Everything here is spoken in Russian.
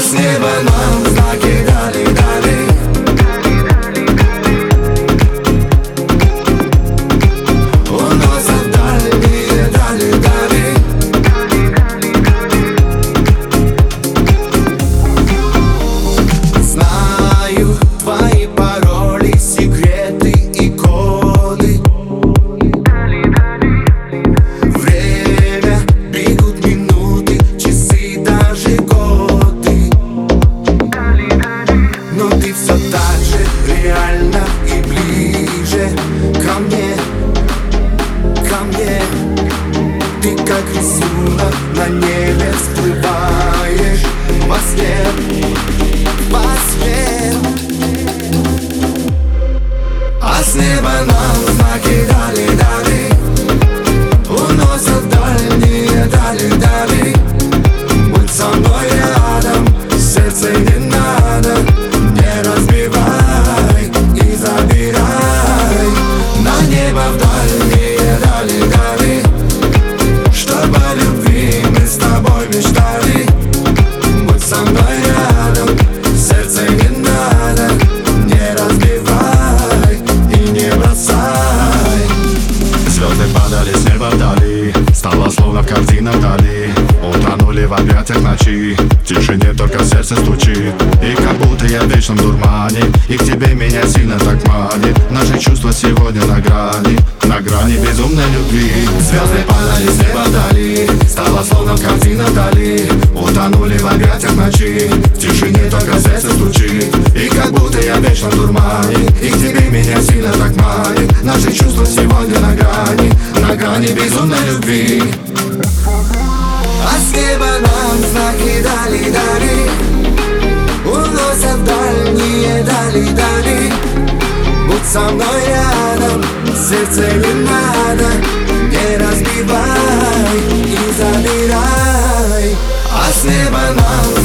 с неба нам знаки дали. Уносят дальние дали. Знаю твои пароли, секреты и коды. Время, бегут минуты, часы, даже годы. Но ты все так же реально и ближе ко мне. Ты как рисунок на небе всплываешь во сне. А с неба нам знаки дали. Уносят дальние дали. Будь со мной рядом, сердце не надо. Не разбивай и забирай на небо в дальние дали. Чтобы о любви мы с тобой мечтали. Будь со мной рядом, сердце не надо. Не разбивай и не бросай. Звезды падали с неба вдали, стало словно в картинах вдали. Утонули в объятиях ночи, в тишине только сердце стучит. И как будто я в вечном дурмане, и к тебе меня сильно так манит. Наши чувства сегодня на грани безумной любви. Звезды падали с неба вдали, стало словно в картинах вдали. Утонули в объятиях ночи, в тишине только сердце стучит. И как будто я в вечном дурмане, и к тебе меня сильно так манит. Наши чувства сегодня на грани безумной любви. А с неба нам знаки дали. Уносят дальние дали. Будь со мной рядом, сердце не надо. Не разбивай и забирай. А с неба нам